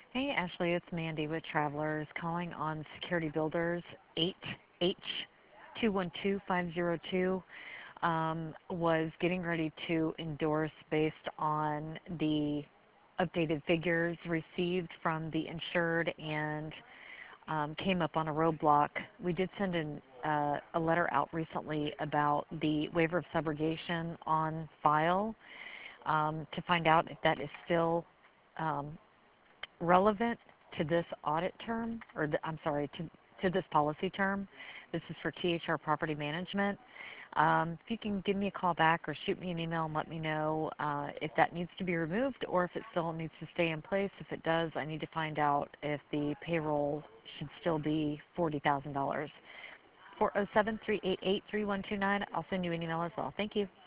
Hey, Ashley, it's Mandy with Travelers calling on Security Builders 8H212502. Was getting ready to endorse based on the updated figures received from the insured and came up on a roadblock. We did send a letter out recently about the waiver of subrogation on file to find out if that is still um, relevant to this audit term, or I'm sorry, to this policy term. This is for THR Property Management. If you can give me a call back or shoot me an email and let me know if that needs to be removed or if it still needs to stay in place. If it does, I need to find out if the payroll should still be $40,000. 407-388-3129. I'll send you an email as well. Thank you.